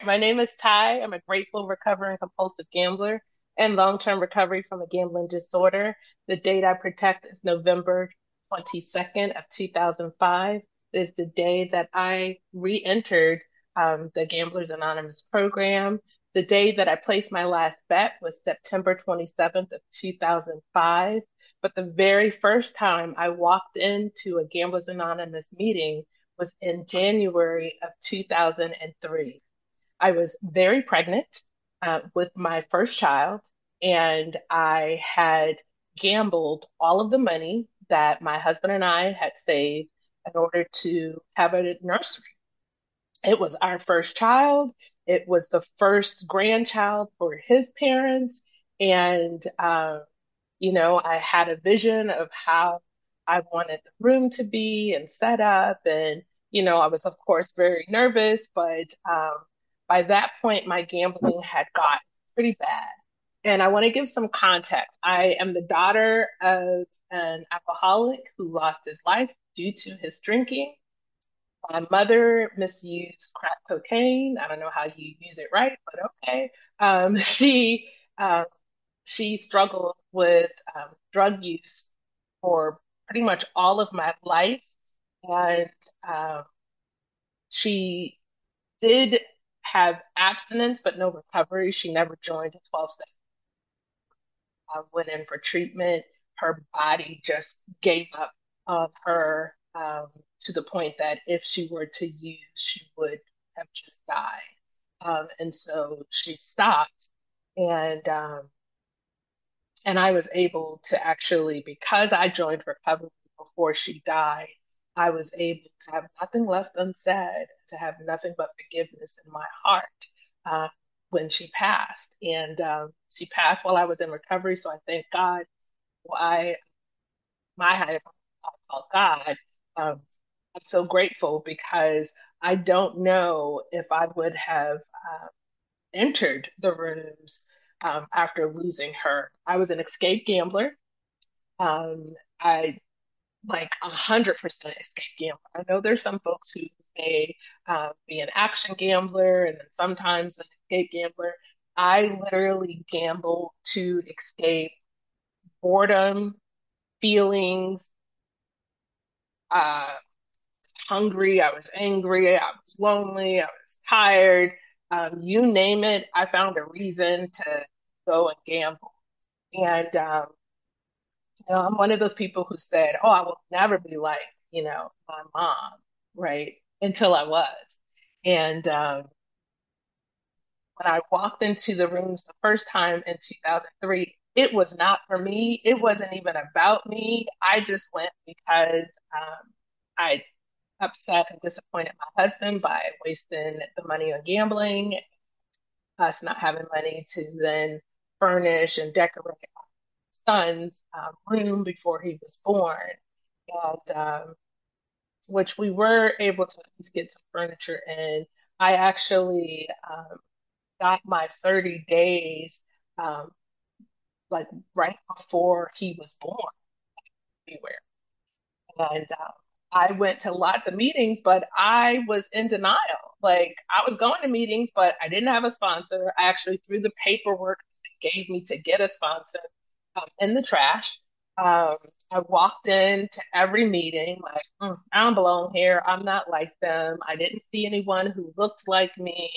My name is Ty. I'm a grateful, recovering compulsive gambler and long-term recovery from a gambling disorder. The date I protect is November 22nd of 2005. It is the day that I re-entered the Gamblers Anonymous program. The day that I placed my last bet was September 27th of 2005. But the very first time I walked into a Gamblers Anonymous meeting was in January of 2003. I was very pregnant with my first child, and I had gambled all of the money that my husband and I had saved in order to have a nursery. It was our first child. It was the first grandchild for his parents. And, I had a vision of how I wanted the room to be and set up. And, I was, of course, very nervous, but by that point, my gambling had gotten pretty bad. And I want to give some context. I am the daughter of an alcoholic who lost his life due to his drinking. My mother misused crack cocaine. I don't know how you use it right, but okay. Um, she struggled with drug use for pretty much all of my life, and um, she did have abstinence, but no recovery. She never joined a 12-step. Went in for treatment. Her body just gave up on her to the point that if she were to use, she would have just died. And so she stopped, and I was able to actually, because I joined recovery before she died, I was able to have nothing left unsaid, to have nothing but forgiveness in my heart uh, when she passed. And she passed while I was in recovery, so I thank God. I my higher power called God. Um, I'm so grateful because I don't know if I would have entered the rooms after losing her. I was an escape gambler. I like 100% escape gambler. I know there's some folks who may be an action gambler and then sometimes an escape gambler. I literally gamble to escape boredom, feelings, uh, hungry, I was angry, I was lonely, I was tired. You name it, I found a reason to go and gamble. And I'm one of those people who said, "Oh, I will never be like, my mom," right? Until I was. And when I walked into the rooms the first time in 2003, it was not for me. It wasn't even about me. I just went because I upset and disappointed my husband by wasting the money on gambling, us not having money to then furnish and decorate our son's room before he was born. And which we were able to at least get some furniture in. I actually got my 30 days um, like right before he was born, everywhere. And I went to lots of meetings, but I was in denial. Like I was going to meetings, but I didn't have a sponsor. I actually threw the paperwork they gave me to get a sponsor in the trash. Um, I walked into every meeting like, I don't belong here. I'm not like them. I didn't see anyone who looked like me.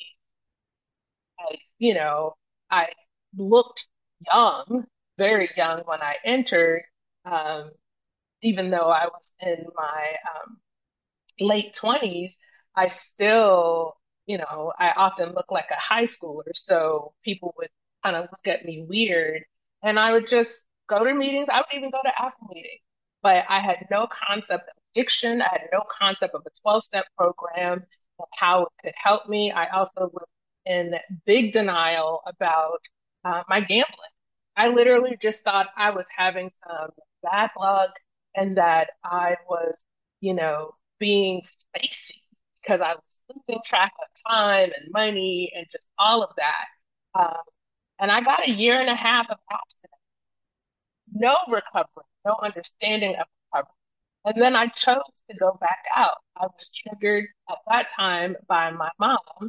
I, you know, I looked young, very young when I entered. Um, Even though I was in my late 20s, I still, I often look like a high schooler. So people would kind of look at me weird. And I would just go to meetings. I would even go to ACT meetings. But I had no concept of addiction. I had no concept of a 12-step program and how it could help me. I also was in big denial about my gambling. I literally just thought I was having some bad luck and that I was, being spacey because I was losing track of time and money and just all of that. Um, and I got a year and a half of abstinence, no recovery, no understanding of recovery. And then I chose to go back out. I was triggered at that time by my mom.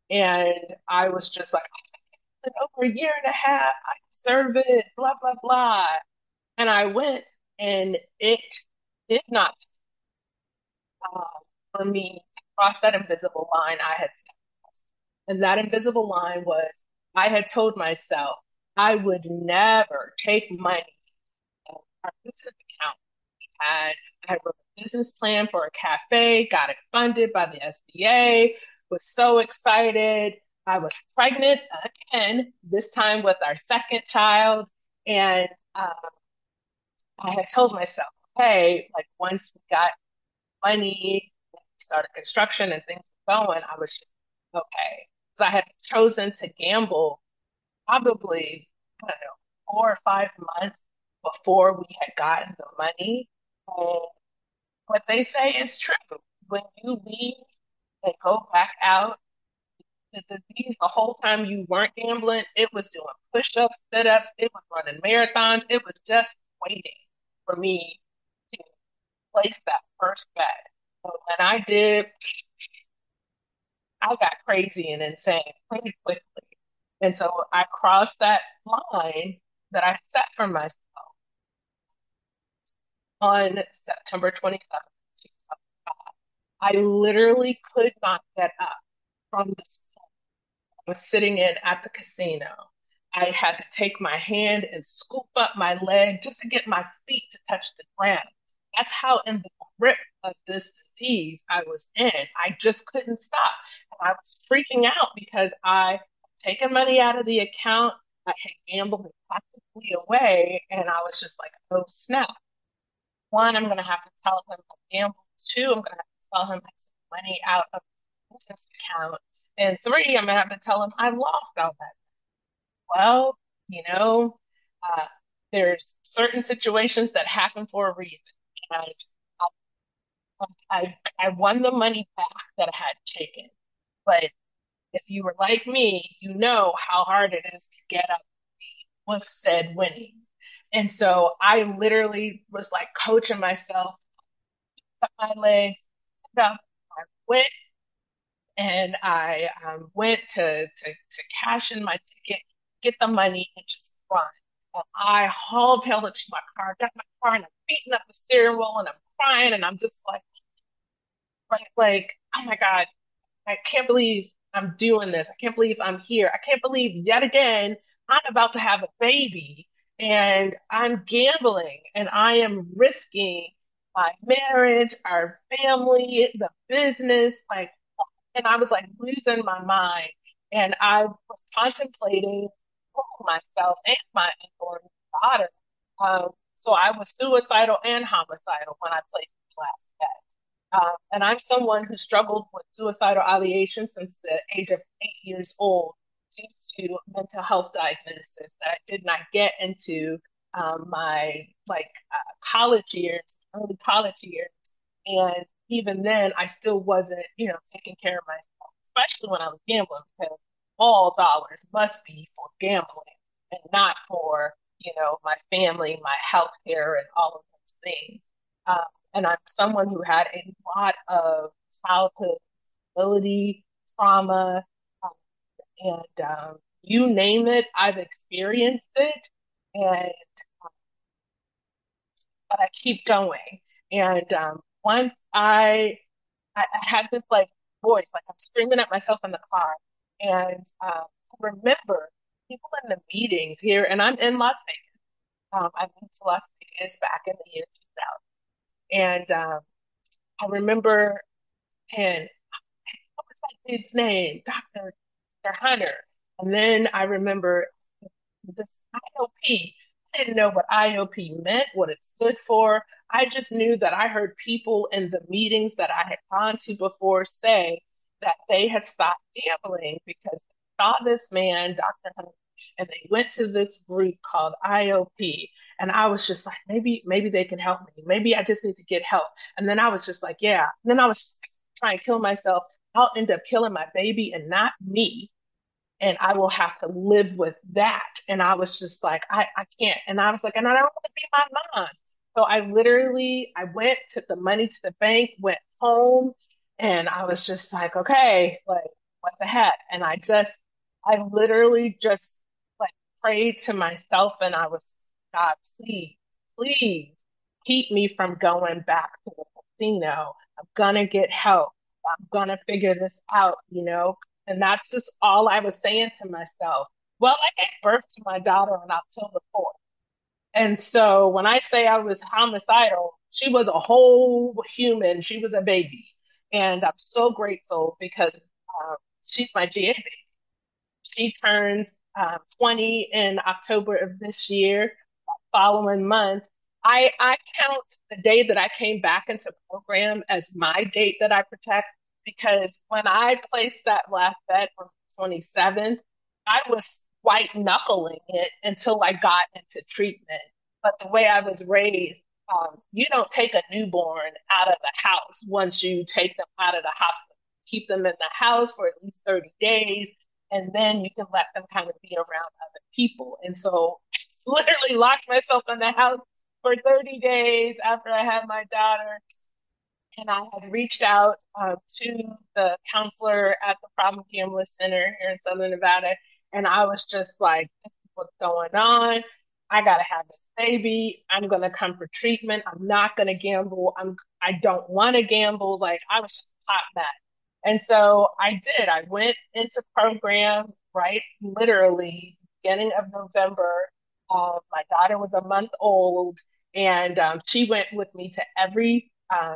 And I was just like, "In over a year and a half, I deserve it, blah, blah, blah." And I went, and it did not uh, for me to cross that invisible line I had set. And that invisible line was I had told myself I would never take money out of our business account. had I had wrote a business plan for a cafe, got it funded by the SBA, was so excited. I was pregnant again, this time with our second child, and um, I had told myself, hey, like once we got money, we started construction and things were going, I was just okay. So I had chosen to gamble probably, I don't know, 4 or 5 months before we had gotten the money. And what they say is true. When you leave and go back out, the disease, the whole time you weren't gambling, it was doing push-ups, sit-ups, it was running marathons, it was just waiting for me to place that first bet. So when I did, I got crazy and insane pretty quickly. And so I crossed that line that I set for myself on September 27th. I literally could not get up from the was sitting in at the casino. I had to take my hand and scoop up my leg just to get my feet to touch the ground. That's how in the grip of this disease I was in. I just couldn't stop. And I was freaking out because I had taken money out of the account. I had gambled it practically away. And I was just like, oh snap. One, I'm going to have to tell him I gambled. Two, I'm going to have to tell him I took money out of the business account. And three, I'm going to have to tell him I lost all that. Well, you know, uh, there's certain situations that happen for a reason. And I won the money back that I had taken. But if you were like me, you know how hard it is to get up with said winning. And so I literally was like coaching myself, up my legs, stood up, I went and I went to cash in my ticket, get the money, and just run. And I hauled it to my car, got my car, and I'm beating up the steering wheel, and I'm crying, and I'm just like, oh my God, I can't believe I'm doing this. I can't believe I'm here. I can't believe yet again I'm about to have a baby, and I'm gambling, and I am risking my marriage, our family, the business, like and I was like losing my mind. And I was contemplating killing myself and my unborn daughter. So I was suicidal and homicidal when I placed the last bet. And I'm someone who struggled with suicidal ideation since the age of 8 years old due to mental health diagnosis that I did not get into my college years, early college years. And even then, I still wasn't, taking care of myself, especially when I was gambling, because all dollars must be for gambling and not for, my family, my health care, and all of those things. Um, and I'm someone who had a lot of childhood disability, trauma, um, and you name it, I've experienced it. And but I keep going. And once I had this like voice, like I'm screaming at myself in the car. And I remember people in the meetings here, and I'm in Las Vegas. I moved to Las Vegas back in the year 2000. And I remember, and what was that dude's name? Dr. Hunter. And then I remember this IOP. I didn't know what IOP meant, what it stood for. I just knew that I heard people in the meetings that I had gone to before say that they had stopped gambling because they saw this man, Dr. Hunter, and they went to this group called IOP. And I was just like, maybe they can help me. Maybe I just need to get help. And then I was just like, yeah. And then I was trying to kill myself. I'll end up killing my baby and not me and I will have to live with that. And I was just like, I can't. And I was like, and I don't want to be my mom. So I went, took the money to the bank, went home, and I was just like, okay, like, what the heck? And I literally just like prayed to myself and I was, God, please keep me from going back to the casino. I'm gonna get help. I'm gonna figure this out, you know? And that's just all I was saying to myself. Well, I gave birth to my daughter on October 4th. And so when I say I was homicidal, she was a whole human. She was a baby. And I'm so grateful because she's my GA baby. She turns 20 in October of this year. Following month, I count the day that I came back into program as my date that I protect because when I placed that last bet on the 27th, I was white knuckling it until I got into treatment. But the way I was raised, you don't take a newborn out of the house once you take them out of the hospital. Keep them in the house for at least 30 days, and then you can let them kind of be around other people. And so literally locked myself in the house for 30 days after I had my daughter. And I had reached out to the counselor at the Problem Gambler Center here in Southern Nevada. And I was just like, this is what's going on. I got to have this baby. I'm going to come for treatment. I'm not going to gamble. I don't want to gamble. Like I was just hot mess. And so I did. I went into program, right? Literally beginning of November. My daughter was a month old and she went with me to every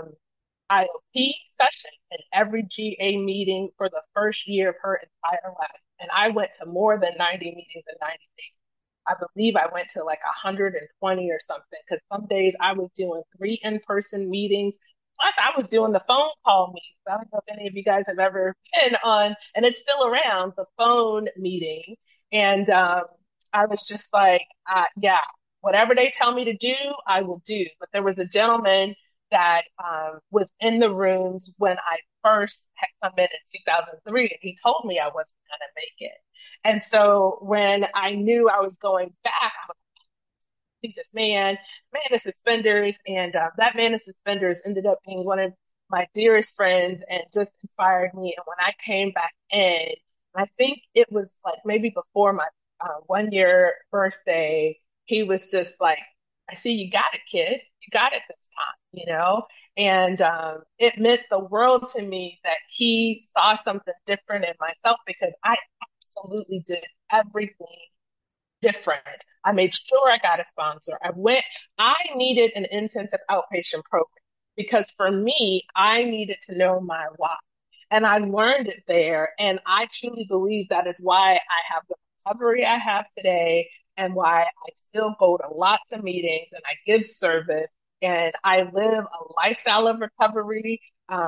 IOP session and every GA meeting for the first year of her entire life. And I went to more than 90 meetings in 90 days. I believe I went to like 120 or something because some days I was doing 3 in-person meetings. Plus, I was doing the phone call meetings. I don't know if any of you guys have ever been on, and it's still around, the phone meeting. And I was just like, yeah, whatever they tell me to do, I will do. But there was a gentleman that was in the rooms when I first had come in 2003, and he told me I wasn't going to make it. And so when I knew I was going back, I was see this man in suspenders, and that man in suspenders ended up being one of my dearest friends and just inspired me. And when I came back in, I think it was like maybe before my 1 year birthday, he was just like, I see you got it, kid. You got it this time, you know? And it meant the world to me that he saw something different in myself because I absolutely did everything different. I made sure I got a sponsor. I needed an intensive outpatient program because for me, I needed to know my why. And I learned it there. And I truly believe that is why I have the recovery I have today and why I still go to lots of meetings and I give service and I live a lifestyle of recovery.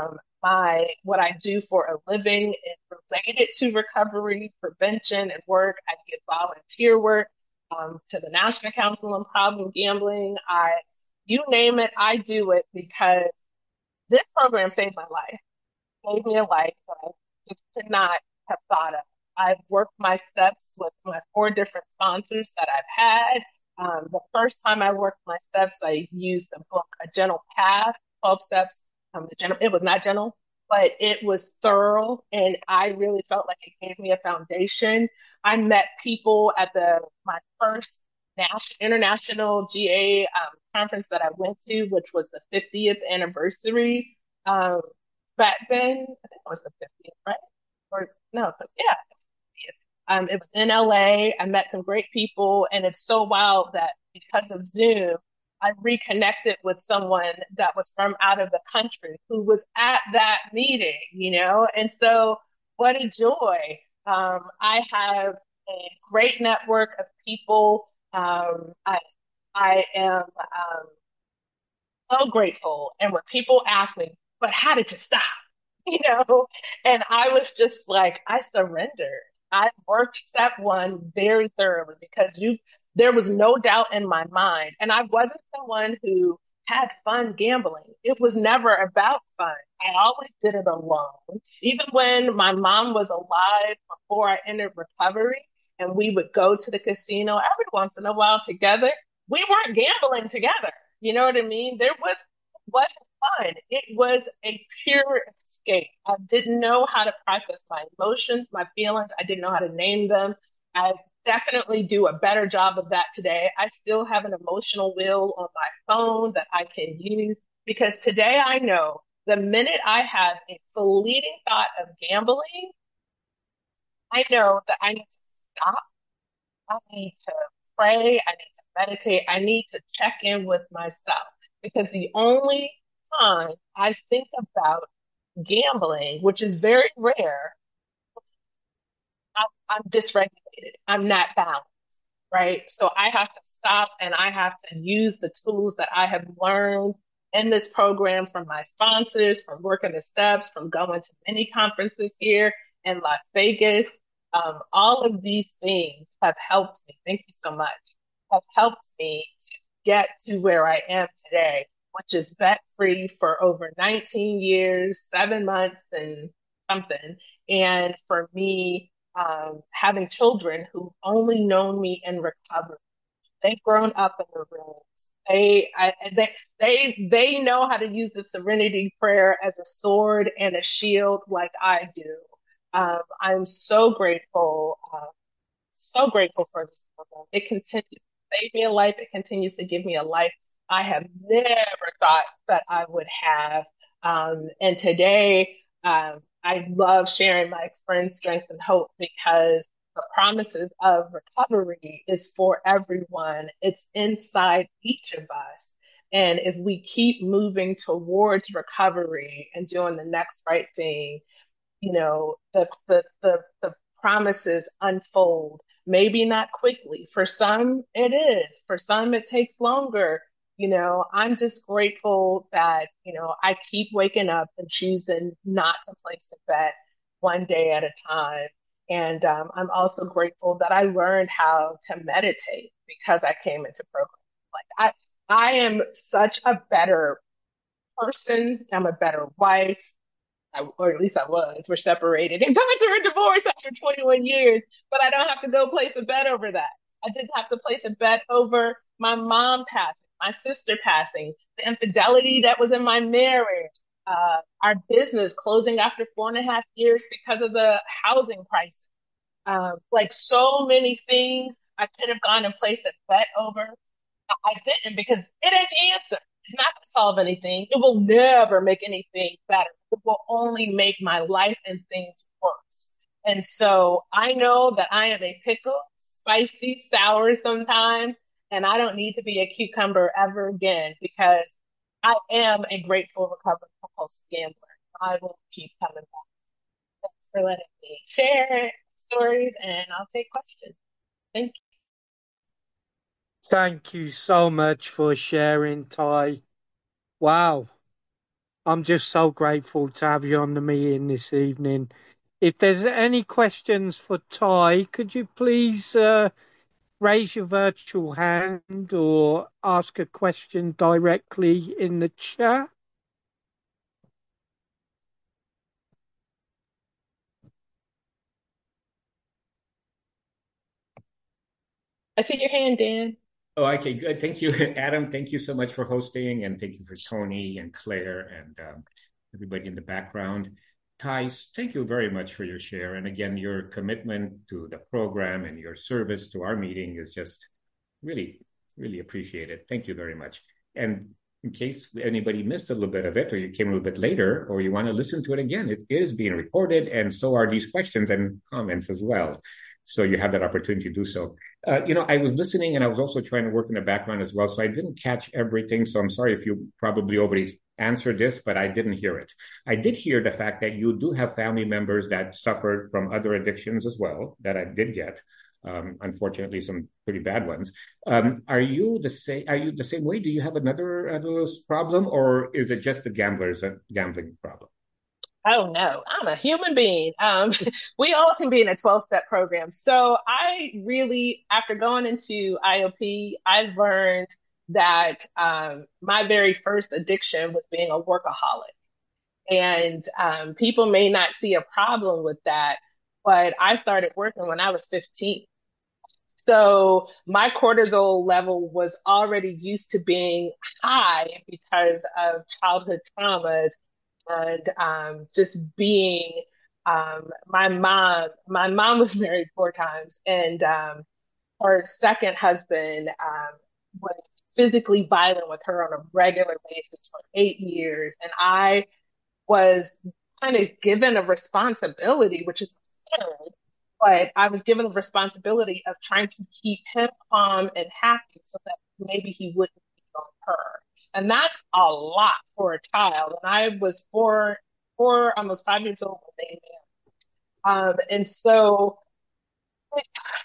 What I do for a living is related to recovery, prevention, and work. I give volunteer work to the National Council on Problem Gambling. You name it, I do it because this program saved my life, gave me a life that I just could not have thought of. I've worked my steps with my 4 different sponsors that I've had. The first time I worked my steps, I used the book A Gentle Path, 12 Steps. It was not gentle, but it was thorough, and I really felt like it gave me a foundation. I met people at my first international GA conference that I went to, which was the 50th anniversary. Back then, I think it was the 50th, right? Or no, yeah, it was in LA. I met some great people, and it's so wild that because of Zoom, I reconnected with someone that was from out of the country who was at that meeting, you know? And so, what a joy. I have a great network of people. I am so grateful. And when people ask me, but how did you stop? You know, and I was just like, I surrendered. I worked step one very thoroughly because there was no doubt in my mind. And I wasn't someone who had fun gambling. It was never about fun. I always did it alone. Even when my mom was alive before I entered recovery and we would go to the casino every once in a while together, we weren't gambling together. You know what I mean? There wasn't fun. It was a pure escape. I didn't know how to process my emotions, my feelings. I didn't know how to name them. I definitely do a better job of that today. I still have an emotional wheel on my phone that I can use because today I know the minute I have a fleeting thought of gambling, I know that I need to stop. I need to pray. I need to meditate. I need to check in with myself because the only time I think about gambling, which is very rare, I'm dysregulated. I'm not balanced, right? So I have to stop and I have to use the tools that I have learned in this program from my sponsors, from working the steps, from going to many conferences here in Las Vegas. All of these things have helped me. Thank you so much. Have helped me to get to where I am today, which is bet free for over 19 years, 7 months, and something. And for me, having children who've only known me in recovery. They've grown up in the rooms. They know how to use the Serenity Prayer as a sword and a shield like I do. I'm so grateful for this program. It continues to save me a life. It continues to give me a life I have never thought that I would have. And today, I love sharing my experience, strength, and hope because the promises of recovery is for everyone. It's inside each of us. And if we keep moving towards recovery and doing the next right thing, the promises unfold. Maybe not quickly. For some, it is. For some, it takes longer. I'm just grateful that, I keep waking up and choosing not to place a bet one day at a time. And I'm also grateful that I learned how to meditate because I came into program. Like I am such a better person. I'm a better wife. Or at least I was. We're separated and going through a divorce after 21 years, but I don't have to go place a bet over that. I didn't have to place a bet over my mom passing, my sister passing, the infidelity that was in my marriage, our business closing after 4.5 years because of the housing crisis. Like so many things I could have gone and placed a bet over. I didn't because it ain't the answer. It's not going to solve anything. It will never make anything better. It will only make my life and things worse. And so I know that I am a pickle, spicy, sour sometimes, and I don't need to be a cucumber ever again because I am a grateful, recovered, compulsive gambler. I will keep coming back. Thanks for letting me share stories, and I'll take questions. Thank you. Thank you so much for sharing, Ty. Wow. I'm just so grateful to have you on the meeting this evening. If there's any questions for Ty, could you please raise your virtual hand or ask a question directly in the chat? I see your hand, Dan. Oh, okay, good. Thank you, Adam. Thank you so much for hosting, and thank you for Tony and Claire and everybody in the background. Thais, thank you very much for your share. And again, your commitment to the program and your service to our meeting is just really, really appreciated. Thank you very much. And in case anybody missed a little bit of it, or you came a little bit later, or you want to listen to it again, it is being recorded, and so are these questions and comments as well. So you have that opportunity to do so. I was listening and I was also trying to work in the background as well. So I didn't catch everything. So I'm sorry if you probably already answered this, but I didn't hear it. I did hear the fact that you do have family members that suffered from other addictions as well, that I did get. Unfortunately, some pretty bad ones. Are you the same? Are you the same way? Do you have another problem, or is it just the gambling problem? Oh no, I'm a human being. We all can be in a 12-step program. So I really, after going into IOP, I learned that my very first addiction was being a workaholic. And people may not see a problem with that, but I started working when I was 15. So my cortisol level was already used to being high because of childhood traumas and just being my mom was married 4 times and her second husband was physically violent with her on a regular basis for 8 years. And I was kind of given a responsibility, which is absurd, but I was given the responsibility of trying to keep him calm and happy so that maybe he wouldn't beat on her. And that's a lot for a child. And I was almost 5 years old when they and so it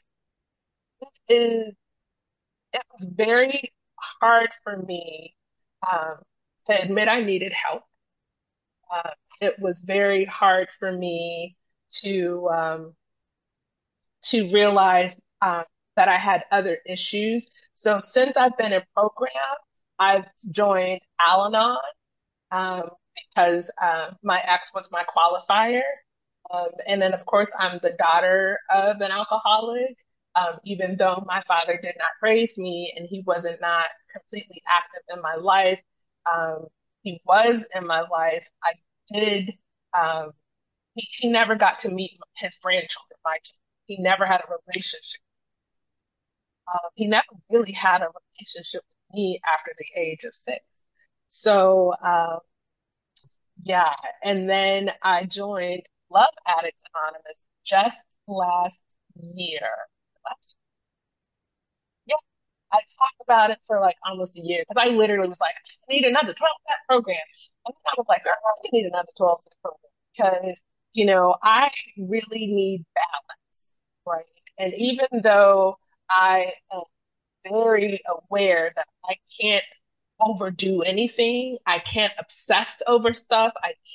is it was very hard for me um, to admit I needed help. Uh, it was very hard for me to realize that I had other issues. So since I've been in program, I've joined Al-Anon um, because my ex was my qualifier. And then, of course, I'm the daughter of an alcoholic. Even though my father did not raise me and he wasn't not completely active in my life, um, he was in my life. I did. Um, he never got to meet his grandchildren, my children. He never had a relationship. He never really had a relationship with me after the age of 6. So, yeah. And then I joined Love Addicts Anonymous just last year. Last, yeah, I talked about it for like almost a year because I literally was like, I need another 12-step program. And then I was like, girl, I need another 12-step program because, I really need balance, right? And even though I am very aware that I can't overdo anything. I can't obsess over stuff.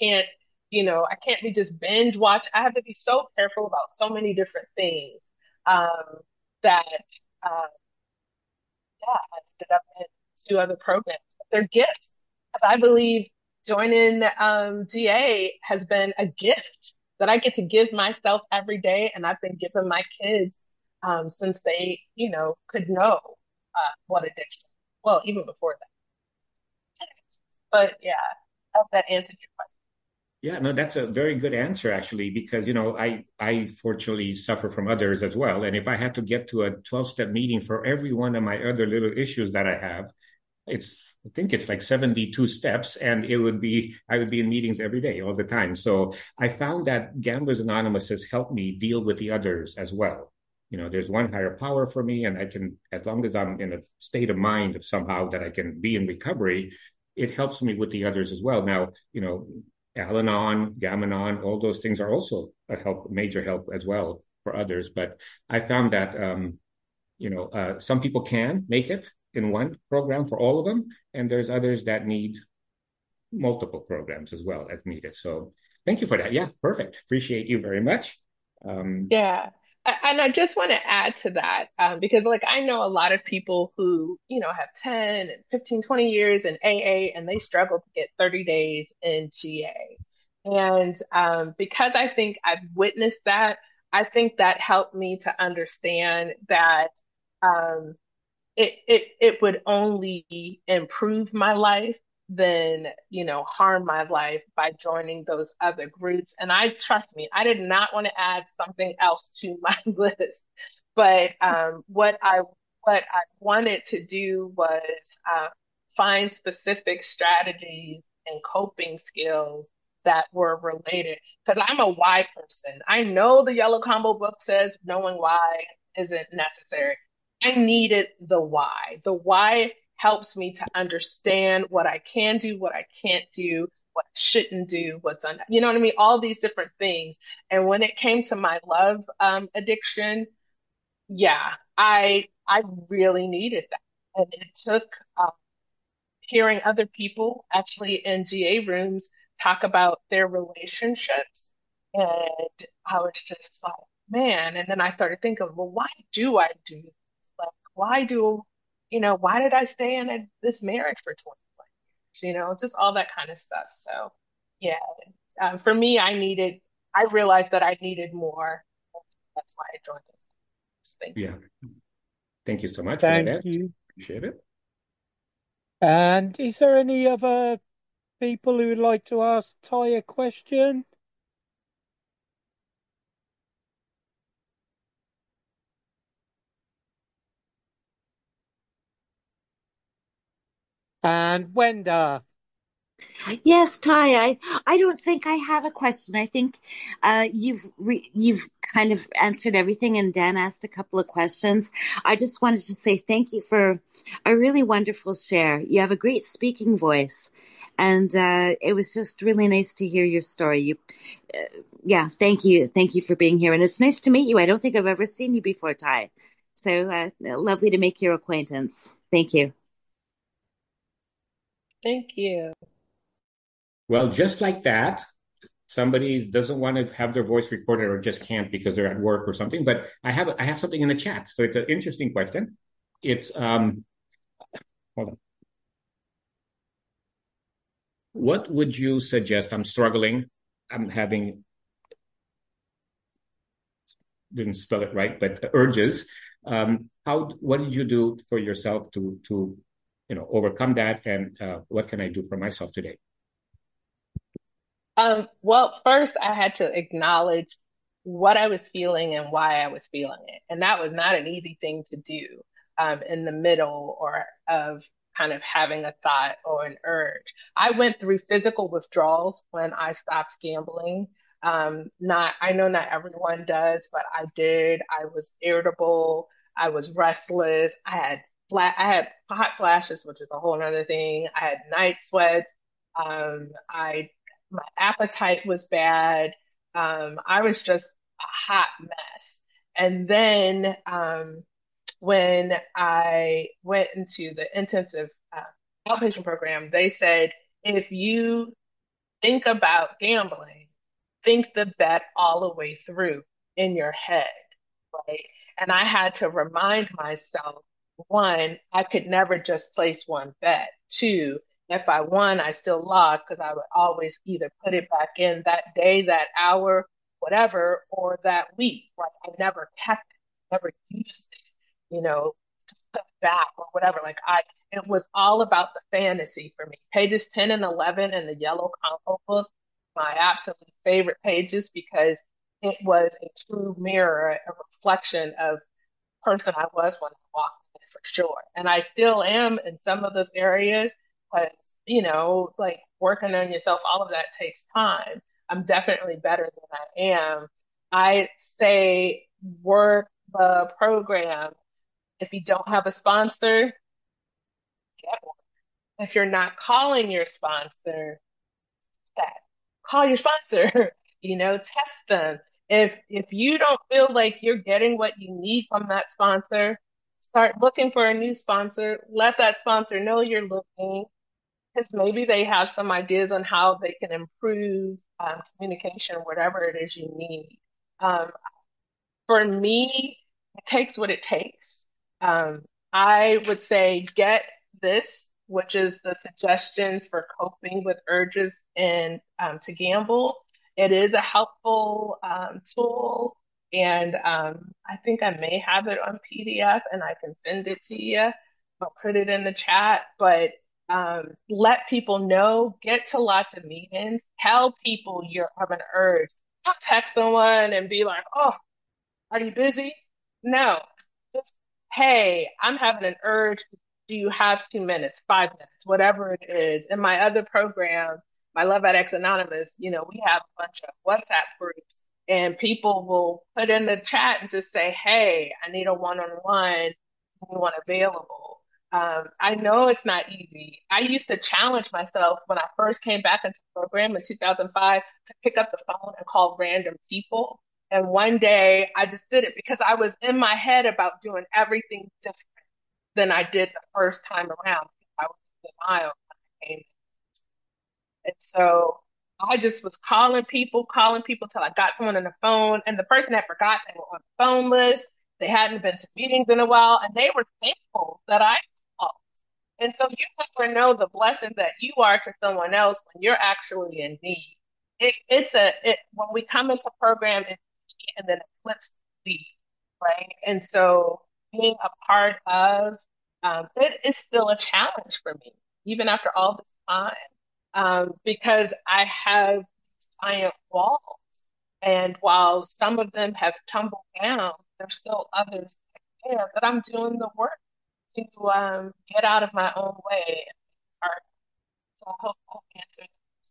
I can't be just binge watch. I have to be so careful about so many different things um, that, uh, yeah, I ended up in 2 other programs. They're gifts. 'Cause I believe joining GA has been a gift that I get to give myself every day, and I've been giving my kids since they, could know what addiction. Well, even before that. But yeah, I hope that answered your question. Yeah, no, that's a very good answer actually, because I fortunately suffer from others as well. And if I had to get to a 12-step meeting for every one of my other little issues that I have, I think it's like 72 steps, and I would be in meetings every day, all the time. So I found that Gamblers Anonymous has helped me deal with the others as well. There's one higher power for me, and I can, as long as I'm in a state of mind of somehow that I can be in recovery, it helps me with the others as well. Now, Al-Anon, Gam-Anon, all those things are also major help as well for others. But I found that some people can make it in one program for all of them, and there's others that need multiple programs as well as needed. So thank you for that. Yeah, perfect. Appreciate you very much. Yeah. And I just want to add to that because, like, I know a lot of people who, have 10 and 15, 20 years in AA and they struggle to get 30 days in GA. And because I think I've witnessed that, I think that helped me to understand that um, it would only improve my life than, harm my life by joining those other groups. And trust me, I did not want to add something else to my list. But what I wanted to do was uh, find specific strategies and coping skills that were related. Because I'm a why person. I know the Yellow Combo book says knowing why isn't necessary. I needed the why. The why helps me to understand what I can do, what I can't do, what I shouldn't do, you know what I mean? All these different things. And when it came to my love addiction, yeah, I really needed that. And it took hearing other people actually in GA rooms talk about their relationships. And I was just like, man. And then I started thinking, well, why do I do this? Like, why did I stay in this marriage for 21 years? Just all that kind of stuff. So, yeah, for me, I realized that I needed more. That's why I joined this thing. Yeah. Thank you so much for that, Thank Ed. you. Appreciate it. And is there any other people who would like to ask Ty a question? And Wenda. Yes, Ty, I don't think I have a question. I think you've kind of answered everything, and Dan asked a couple of questions. I just wanted to say thank you for a really wonderful share. You have a great speaking voice, and it was just really nice to hear your story. Yeah, thank you for being here, and it's nice to meet you. I don't think I've ever seen you before, Ty. So lovely to make your acquaintance. Thank you. Thank you. Well, just like that, somebody doesn't want to have their voice recorded or just can't because they're at work or something. But I have something in the chat, so it's an interesting question. It's hold on. What would you suggest? I'm struggling. I'm having didn't spell it right, but urges. What did you do for yourself to overcome that? And what can I do for myself today? Well, first I had to acknowledge what I was feeling and why I was feeling it. And that was not an easy thing to do, in the middle or of kind of having a thought or an urge. I went through physical withdrawals when I stopped gambling. I know not everyone does, but I did. I was irritable. I was restless. I had hot flashes, which is a whole other thing. I had night sweats. I My appetite was bad. I was just a hot mess. And then when I went into the intensive outpatient program, they said, if you think about gambling, think the bet all the way through in your head, right? And I had to remind myself, one, I could never just place one bet. Two, if I won, I still lost because I would always either put it back in that day, that hour, whatever, or that week, right? I never kept it, never used it, put back or whatever. It was all about the fantasy for me. Pages 10 and 11 in the yellow combo book, my absolute favorite pages because it was a true mirror, a reflection of the person I was when I walked in for sure. And I still am in some of those areas, but like working on yourself, all of that takes time. I'm definitely better than I am. I say work the program. If you don't have a sponsor, get one. If you're not calling your sponsor, that call your sponsor, text them. If you don't feel like you're getting what you need from that sponsor, start looking for a new sponsor. Let that sponsor know you're looking because maybe they have some ideas on how they can improve communication, whatever it is you need. Um, for me, it takes what it takes. Um, I would say get this, which is the suggestions for coping with urges and to gamble. It is a helpful tool, and I think I may have it on PDF, and I can send it to you. I'll put it in the chat, but let people know. Get to lots of meetings. Tell people you have an urge. Don't text someone and be like, "Oh, are you busy?" No. Just, hey, I'm having an urge. Do you have 2 minutes, 5 minutes, whatever it is? In my other program, my Love Addicts Anonymous, we have a bunch of WhatsApp groups and people will put in the chat and just say, hey, I need a one-on-one, anyone available. I know it's not easy. I used to challenge myself when I first came back into the program in 2005 to pick up the phone and call random people. And one day I just did it because I was in my head about doing everything different than I did the first time around. I was in denial when I came. And so I just was calling people till I got someone on the phone. And the person had forgotten they were on the phone list. They hadn't been to meetings in a while, and they were thankful that I called. And so you never know the blessing that you are to someone else when you're actually in need. When we come into program, it's and then it flips to lead, right? And so being a part of, it is still a challenge for me, even after all this time, because I have giant walls. And while some of them have tumbled down, there's still others there that I'm doing the work to get out of my own way. So I hope that answered.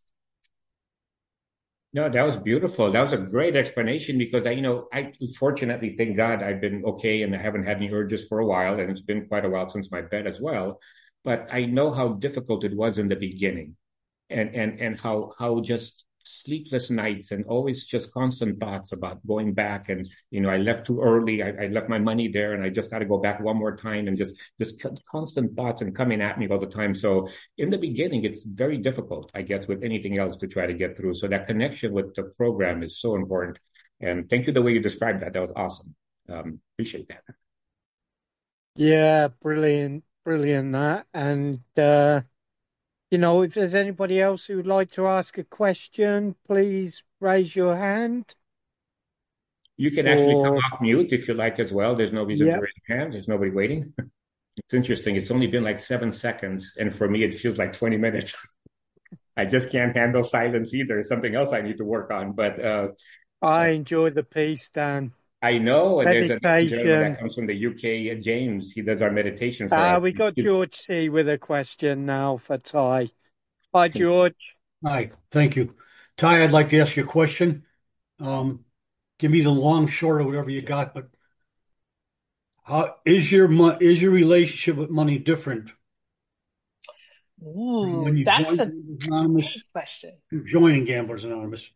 No, that was beautiful. That was a great explanation because I fortunately, thank God, I've been okay and I haven't had any urges for a while, and it's been quite a while since my bed as well. But I know how difficult it was in the beginning, and how just sleepless nights and always just constant thoughts about going back. And I left too early. I left my money there, and I just got to go back one more time. And just constant thoughts and coming at me all the time. So in the beginning, it's very difficult, I guess, with anything else to try to get through. So that connection with the program is so important. And thank you the way you described that. That was awesome. Appreciate that. Yeah, brilliant, brilliant that. And if there's anybody else who would like to ask a question, please raise your hand. You can actually come off mute if you like as well. There's no reason to raise your hand. There's nobody waiting. It's interesting. It's only been like 7 seconds, and for me, it feels like 20 minutes. I just can't handle silence either. It's something else I need to work on. But I enjoy the peace, Dan. I know there's a gentleman that Meditation. comes from the UK, James. He does our meditation for us. We got George C. with a question now for Ty. Hi, George. Hi, thank you. Ty, I'd like to ask you a question. Give me the long, short, or whatever you got, but how is your relationship with money different when Ooh, you that's join a Gamblers Anonymous? question. Joining Gamblers Anonymous.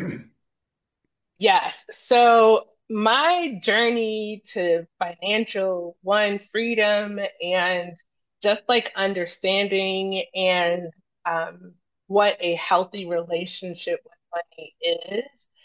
Yes. So my journey to financial freedom and just like understanding and what a healthy relationship with money is,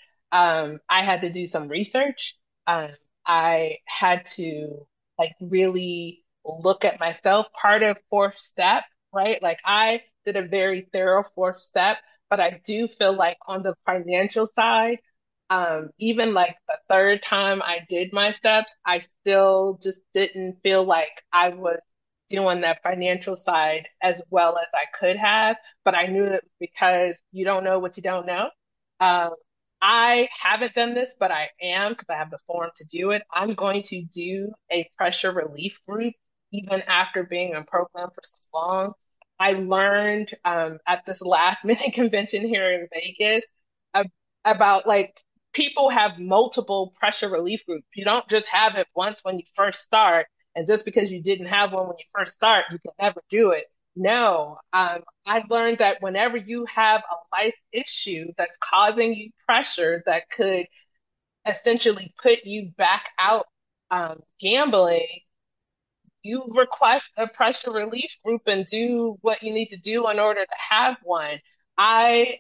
I had to do some research. Um, I had to like really look at myself. Part of fourth step, right? Like I did a very thorough fourth step, but I do feel like on the financial side, even like the third time I did my steps, I still just didn't feel like I was doing that financial side as well as I could have. But I knew that because you don't know what you don't know. Um, I haven't done this, but I am because I have the form to do it. I'm going to do a pressure relief group even after being in program for so long. I learned at this last minute convention here in Vegas ab- about like people have multiple pressure relief groups. You don't just have it once when you first start, and just because you didn't have one when you first start, you can never do it. No, I've learned that whenever you have a life issue that's causing you pressure that could essentially put you back out gambling, you request a pressure relief group and do what you need to do in order to have one. I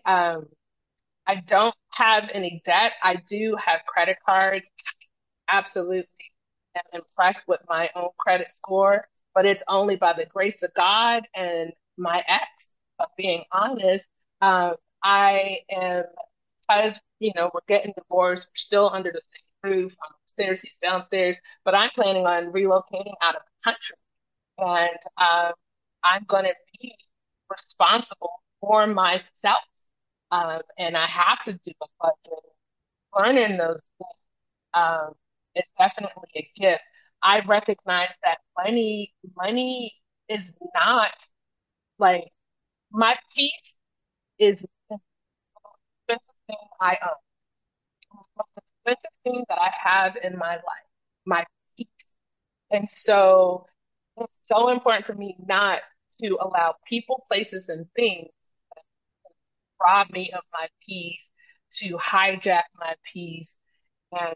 I don't have any debt. I do have credit cards. Absolutely am impressed with my own credit score, but it's only by the grace of God and my ex, of being honest. Um, I am, because, we're getting divorced, we're still under the same roof. I'm upstairs, he's downstairs, but I'm planning on relocating out of the country. And I'm going to be responsible for myself. And I have to do a budget. Learning those things is definitely a gift. I recognize that money is not like my peace is the most expensive thing I own. The most expensive thing that I have in my life, my peace. And so it's so important for me not to allow people, places, and things to rob me of my peace, to hijack my peace. And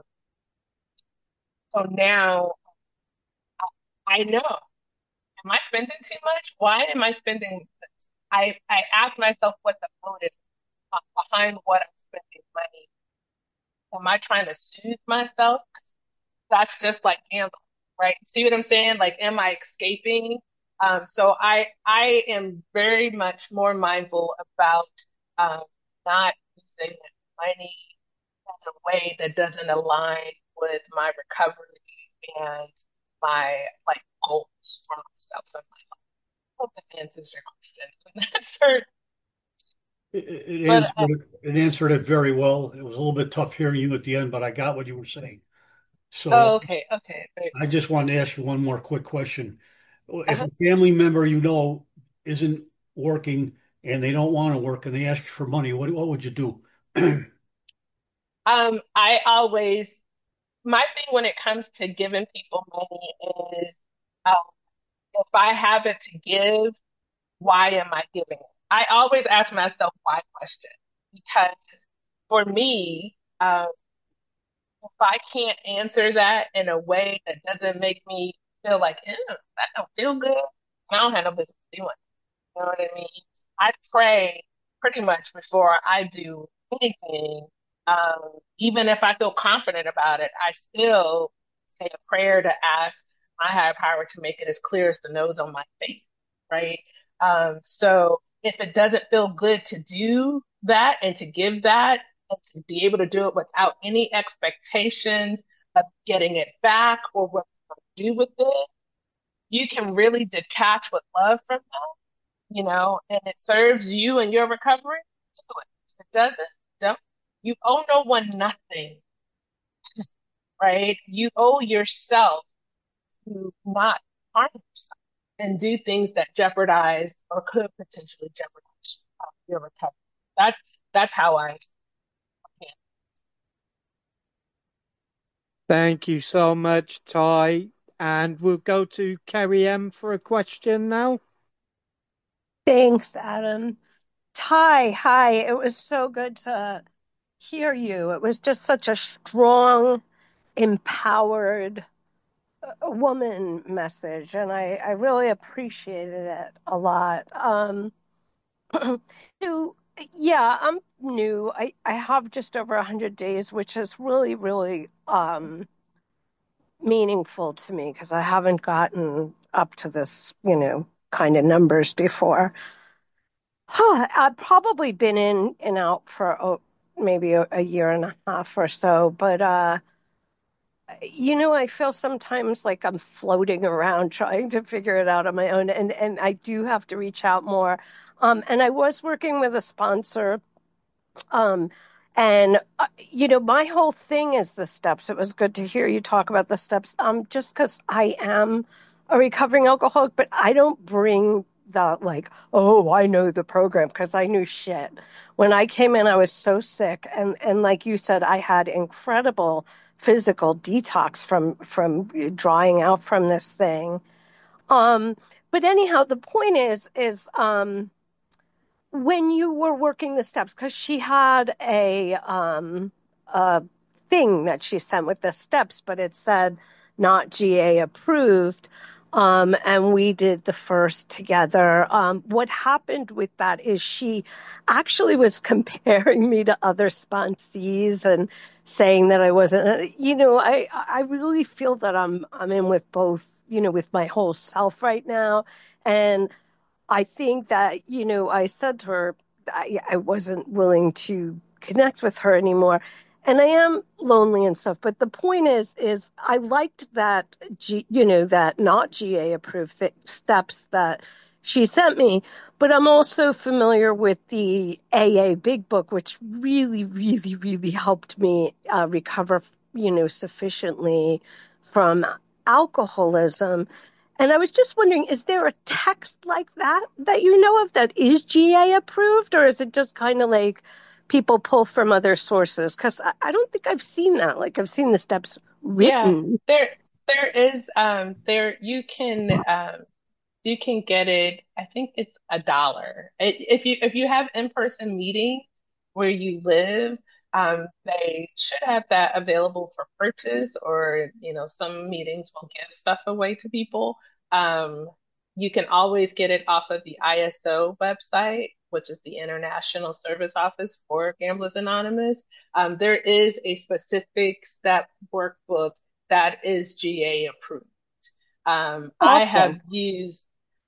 so now I know, am I spending too much? Why am I spending this? I ask myself what the motive behind what I'm spending money. Am I trying to soothe myself? That's just like gambling, right? See what I'm saying? Like, am I escaping? So I am very much more mindful about um, not using money in a way that doesn't align with my recovery and my like goals for myself in my life. I hope that answers your question. That's her, It but answered it very well. It was a little bit tough hearing you at the end, but I got what you were saying. So oh, okay, okay. I just wanted to ask you one more quick question. If Uh-huh. a family member you know isn't working and they don't want to work and they ask you for money, what would you do? I always my thing when it comes to giving people money is um, if I have it to give, why am I giving it? I always ask myself why question because for me, if I can't answer that in a way that doesn't make me feel like, that don't feel good, I don't have no business doing it. You know what I mean? I pray pretty much before I do anything. Even if I feel confident about it, I still say a prayer to ask my higher power to make it as clear as the nose on my face, right? So if it doesn't feel good to do that and to give that and to be able to do it without any expectations of getting it back or what to do with it, you can really detach with love from and it serves you and your recovery, do it. If it doesn't, don't. You owe no one nothing, right? You owe yourself to not harm yourself and do things that jeopardize or could potentially jeopardize your recovery. That's how I can. Thank you so much, Ty. And we'll go to Kerry M for a question now. Thanks, Adam. Ty, hi. It was so good to hear you. It was just such a strong, empowered woman message, and I really appreciated it a lot. So, yeah, I'm new. I have just over 100 days, which is really, really meaningful to me because I haven't gotten up to this, kind of numbers before. I've probably been in and out for maybe a year and a half or so, but I feel sometimes like I'm floating around trying to figure it out on my own, and I do have to reach out more. And I was working with a sponsor, um, and my whole thing is the steps. It was good to hear you talk about the steps. Just because I am a recovering alcoholic, but I don't bring the like, oh, I know the program because I knew shit. When I came in, I was so sick, and like you said, I had incredible physical detox from drying out from this thing. Um, but anyhow, the point is when you were working the steps, because she had a thing that she sent with the steps, but it said not GA approved. And we did the first together. What happened with that is she actually was comparing me to other sponsees and saying that I wasn't, I really feel that I'm in with both, with my whole self right now. And I think that, I said to her, I wasn't willing to connect with her anymore. And I am lonely and stuff. But the point is I liked that, that not GA approved steps that she sent me. But I'm also familiar with the AA Big Book, which really, really, really helped me recover, sufficiently from alcoholism. And I was just wondering, is there a text like that you know of that is GA approved, or is it just kind of like people pull from other sources? Because I don't think I've seen that. Like I've seen the steps Yeah, written. there is you can get it. I think it's $1. If you have in-person meetings where you live, they should have that available for purchase, or some meetings will give stuff away to people. Um, you can always get it off of the ISO website, which is the International Service Office for Gamblers Anonymous. There is a specific step workbook that is GA approved. I have Awesome. used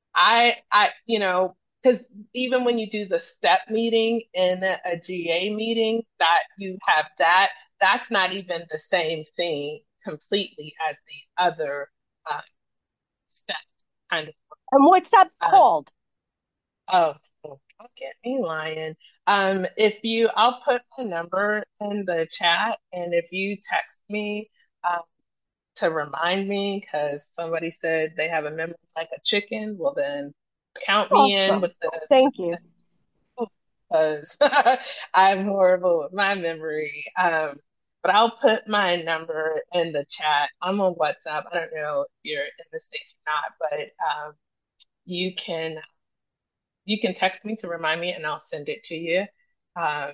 because even when you do the step meeting in a GA meeting, that you have that's not even the same thing completely as the other step kind of. And what's that called? Oh, don't get me lying. I'll put my number in the chat, and if you text me um, to remind me, because somebody said they have a memory like a chicken, well then count me in Awesome. with the Thank you. because I'm horrible with my memory. But I'll put my number in the chat. I'm on WhatsApp. I don't know if you're in the States or not, but you can you can text me to remind me and I'll send it to you. Um,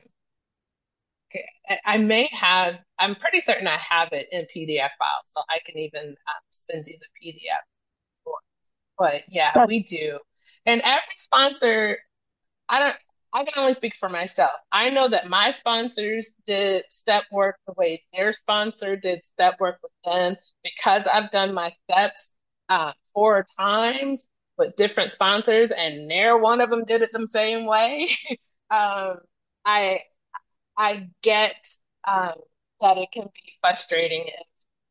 I'm pretty certain I have it in PDF file, so I can even send you the PDF for it. But yeah, That's we do. And every sponsor, I don't, I can only speak for myself. I know that my sponsors did step work the way their sponsor did step work with them because I've done my steps 4 times with different sponsors and neither one of them did it the same way. um, I I get um, that it can be frustrating if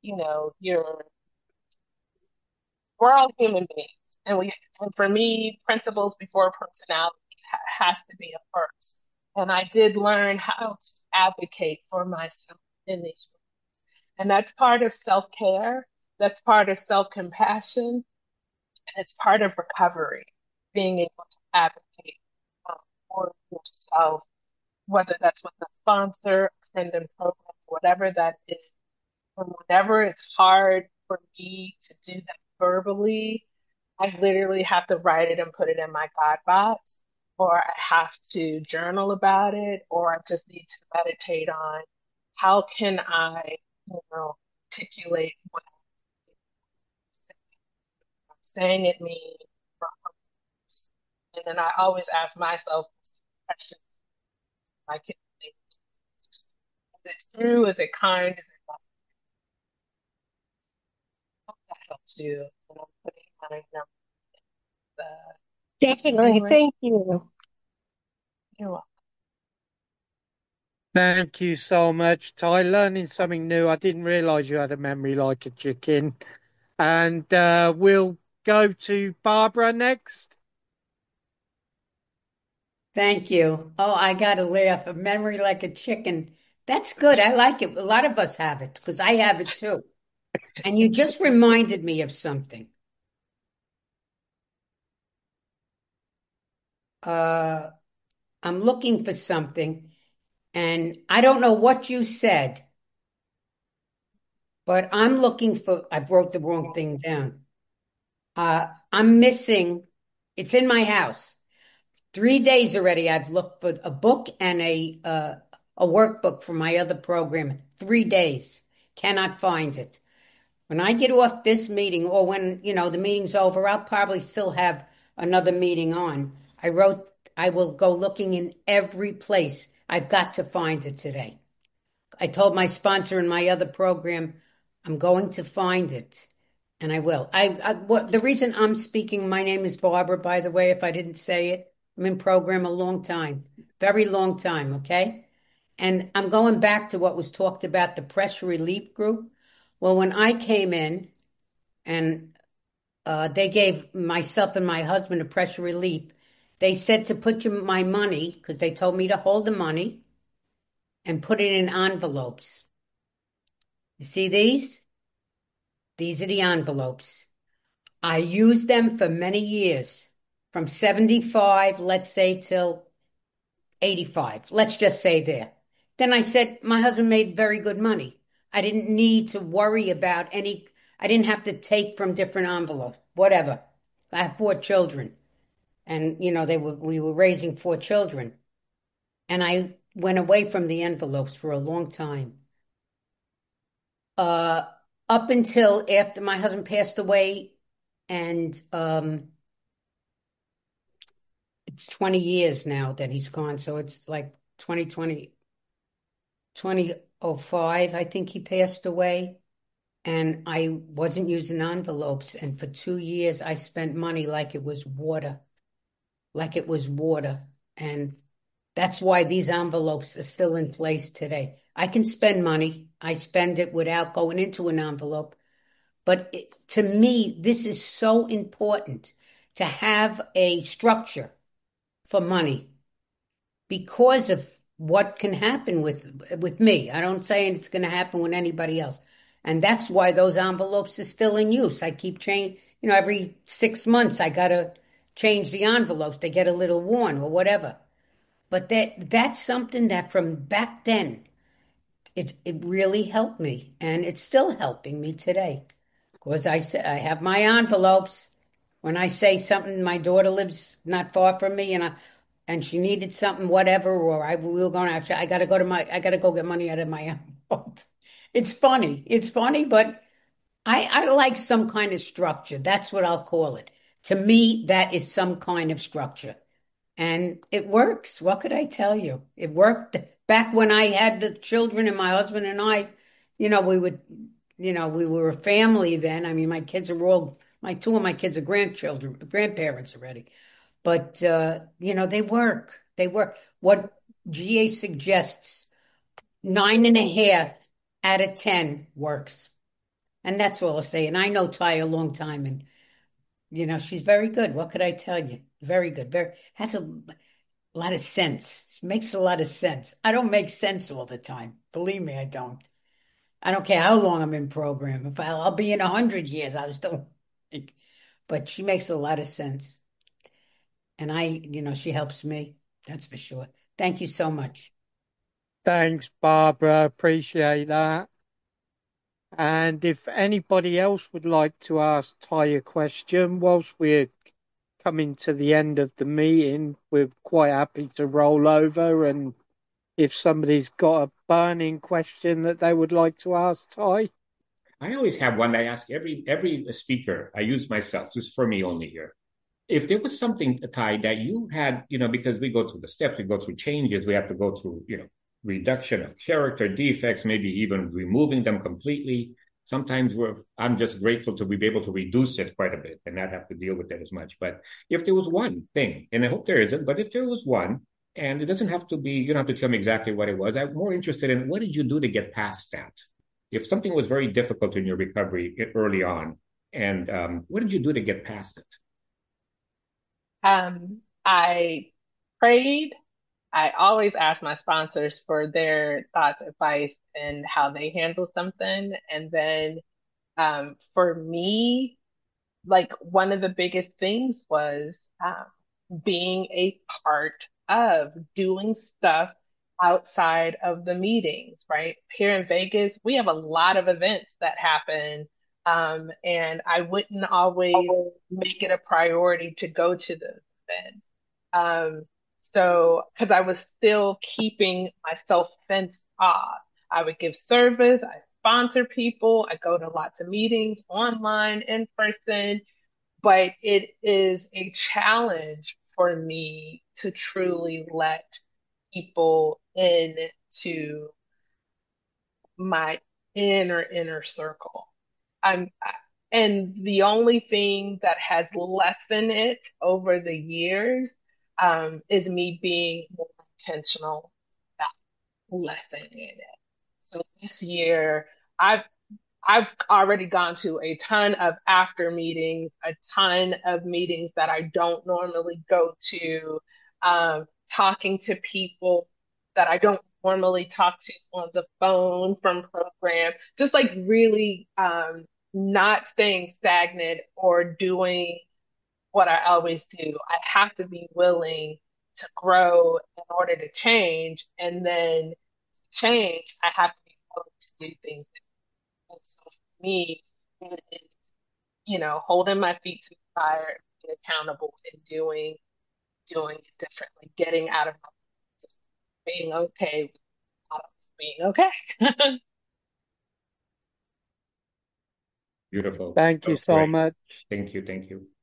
we're all human beings, and for me, principles before personality has to be a first. And I did learn how to advocate for myself in these ways, and that's part of self care. That's part of self compassion, and it's part of recovery. Being able to advocate for yourself, whether that's with a sponsor, a friend in program, whatever that is. And whenever it's hard for me to do that verbally, I literally have to write it and put it in my God box, or I have to journal about it, or I just need to meditate on how can I, articulate what I'm saying it means for others. And then I always ask myself questions. Like, is it true? Is it kind? Is it not? That helps you. And I'm putting my number. definitely. Anyway, Thank you. you're welcome. Thank you so much, Ty. Learning something new. I didn't realise you had a memory like a chicken. And we'll go to Barbara next. Thank you. Oh, I got to laugh. A memory like a chicken. That's good. I like it. A lot of us have it because I have it too. And you just reminded me of something. I'm looking for something, and I don't know what you said, but I'm looking for, I wrote the wrong thing down. I'm missing, it's in my house. 3 days already. I've looked for a book and a workbook for my other program. 3 days. Cannot find it. When I get off this meeting, or when, the meeting's over, I'll probably still have another meeting on. I will go looking in every place. I've got to find it today. I told my sponsor in my other program, I'm going to find it. And I will. The reason I'm speaking, my name is Barbara, by the way, if I didn't say it. I'm in program a long time, very long time, okay? And I'm going back to what was talked about, the pressure relief group. Well, when I came in and they gave myself and my husband a pressure relief, they said to put my money, because they told me to hold the money and put it in envelopes. You see these? These are the envelopes. I used them for many years, from 75, let's say, till 85. Let's just say there. Then I said, my husband made very good money. I didn't need to worry about I didn't have to take from different envelopes, whatever. I have 4 children, and, we were raising 4 children. And I went away from the envelopes for a long time. Up until after my husband passed away, and it's 20 years now that he's gone, so it's like 2005, I think he passed away, and I wasn't using envelopes, and for 2 years I spent money like it was water, and that's why these envelopes are still in place today. I can spend money. I spend it without going into an envelope. But to me, this is so important to have a structure for money because of what can happen with me. I don't say it's going to happen with anybody else. And that's why those envelopes are still in use. I keep changing, every 6 months I got to change the envelopes. They get a little worn or whatever. But that's something that from back then, it really helped me. And it's still helping me today. Because I said I have my envelopes. When I say something, my daughter lives not far from me, and she needed something, whatever, or we were going to. I got to go get money out of my envelope. It's funny. It's funny, but I like some kind of structure. That's what I'll call it. To me, that is some kind of structure. And it works. What could I tell you? It worked back when I had the children and my husband and I, we would, we were a family then. I mean, two of my kids are grandparents already. But, they work. They work. What GA suggests, 9.5 out of 10 works. And that's all I'll say. And I know Ty a long time, and she's very good. What could I tell you? Very good. Has a lot of sense. Makes a lot of sense. I don't make sense all the time. Believe me, I don't. I don't care how long I'm in program. If I'll be in 100 years, I just don't think. But she makes a lot of sense. And she helps me. That's for sure. Thank you so much. Thanks, Barbara. Appreciate that. And if anybody else would like to ask Ty a question whilst we're coming to the end of the meeting, we're quite happy to roll over. And if somebody's got a burning question that they would like to ask Ty. I always have one I ask every speaker. I use myself, just for me only here. If there was something, Ty, that you had, because we go through the steps, we go through changes, we have to go through, reduction of character defects, maybe even removing them completely. Sometimes I'm just grateful to be able to reduce it quite a bit and not have to deal with it as much. But if there was one thing, and I hope there isn't, but if there was one, and it doesn't have to be, you don't have to tell me exactly what it was. I'm more interested in what did you do to get past that? If something was very difficult in your recovery early on, and what did you do to get past it? I prayed. I always ask my sponsors for their thoughts, advice, and how they handle something. And then for me, like one of the biggest things was being a part of doing stuff outside of the meetings, right? Here in Vegas, we have a lot of events that happen. And I wouldn't always make it a priority to go to the event. Um, so, because I was still keeping myself fenced off, I would give service, I sponsor people, I go to lots of meetings online, in person, but it is a challenge for me to truly let people into my inner circle. I'm, and the only thing that has lessened it over the years, is me being more intentional about lessening it. So this year, I've I've already gone to a ton of after meetings, a ton of meetings that I don't normally go to, talking to people that I don't normally talk to on the phone from program, just like really not staying stagnant or doing what I always do. I have to be willing to grow in order to change. And then to change, I have to be willing to do things. And so for me, it is, holding my feet to the fire, being accountable and doing it differently, getting out of my being okay with not always being okay. Beautiful. Thank you so Great. much. Thank you.